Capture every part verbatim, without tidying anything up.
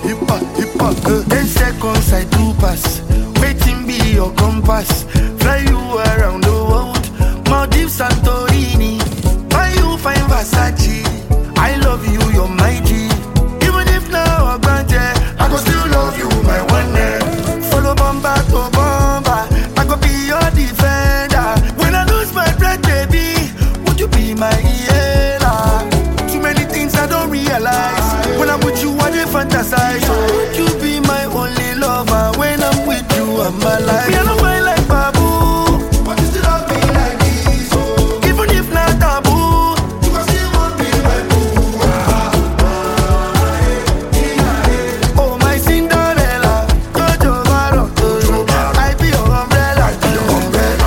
hippa, hippa. Uh. Ten seconds I do pass. Waiting be your compass. Fly you around the world. Maldives, Santorini. Buy you find Versace. I love you, you're my G. Even if now I'm granted, I go still love you, my one name. Follow bomba to bomba. I go be your defender. When I lose my breath, baby, would you be my healer? Too many things I don't realize. When I'm with you, I dey fantasize. So would you be my only lover? When I'm with you, I'm alive. Me, I don't find like Babu, but you still love me like this. Oh. Even if not taboo, you can still want me my boo. Ah, ah, eh, eh, eh. Oh my Cinderella, Jojo Baro, Jojo Baro. I be your umbrella, I be your umbrella.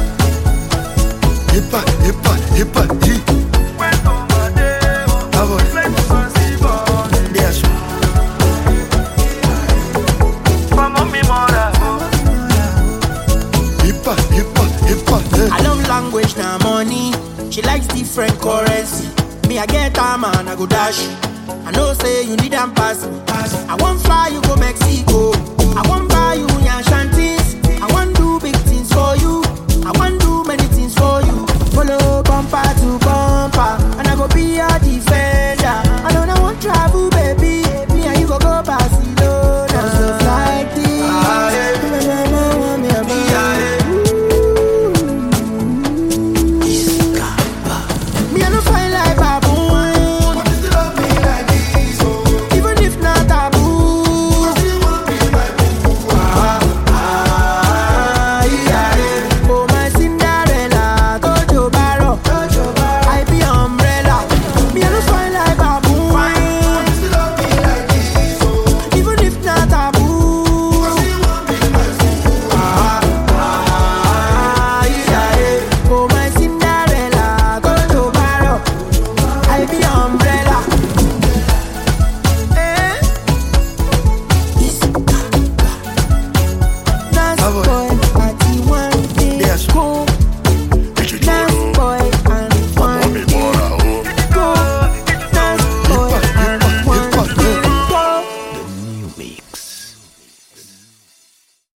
Hippa, hippa, hippa, hee. I love language, now money. She likes different currency. Me, I get her man, I go dash. I know say you need and pass me. I won't fly you go Mexico. I won't buy you yan shanties. I won't do big things for you. I won't do many things for you. Follow bumper to bumper, and I go be your defender. I don't know what travel, baby. Me and you go go Barcelona. Just like this. Ah, yeah. Boy, party one day, cool.